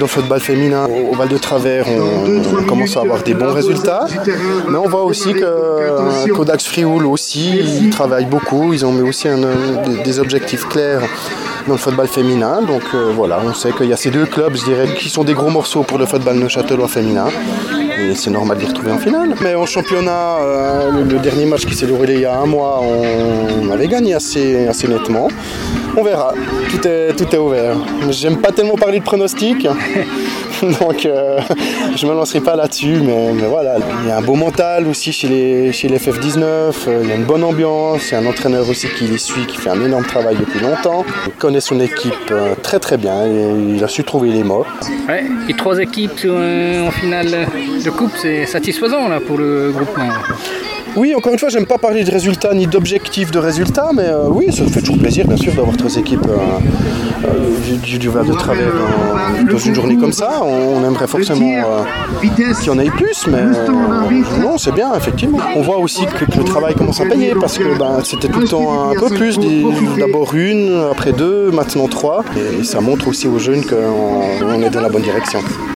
Dans le football féminin, au Val de Travers, on commence à avoir des bons résultats. Mais on voit aussi que Codax Frioul aussi, ils travaillent beaucoup. Ils ont mis aussi des objectifs clairs dans le football féminin. Donc voilà, on sait qu'il y a ces deux clubs, je dirais, qui sont des gros morceaux pour le football neuchâtelois féminin. Et c'est normal de les retrouver en finale. Mais en championnat, le dernier match qui s'est déroulé il y a un mois, on avait gagné assez nettement. On verra, tout est ouvert. J'aime pas tellement parler de pronostics, donc je me lancerai pas là-dessus, mais voilà. Il y a un beau mental aussi chez les FF19, il y a une bonne ambiance, il y a un entraîneur aussi qui les suit, qui fait un énorme travail depuis longtemps. Il connaît son équipe très très bien, et il a su trouver les mots. Ouais, et 3 équipes en finale de coupe, c'est satisfaisant là pour le groupement. Oui, encore une fois, j'aime pas parler de résultats ni d'objectifs de résultats, mais oui, ça fait toujours plaisir, bien sûr, d'avoir 3 équipes du Val de Travers dans une journée comme ça. On aimerait forcément qu'il y en ait plus, mais non, c'est bien, effectivement. On voit aussi que le travail commence à payer, parce que c'était tout le temps un peu plus, d'abord 1, après 2, maintenant 3, et ça montre aussi aux jeunes qu'on est dans la bonne direction.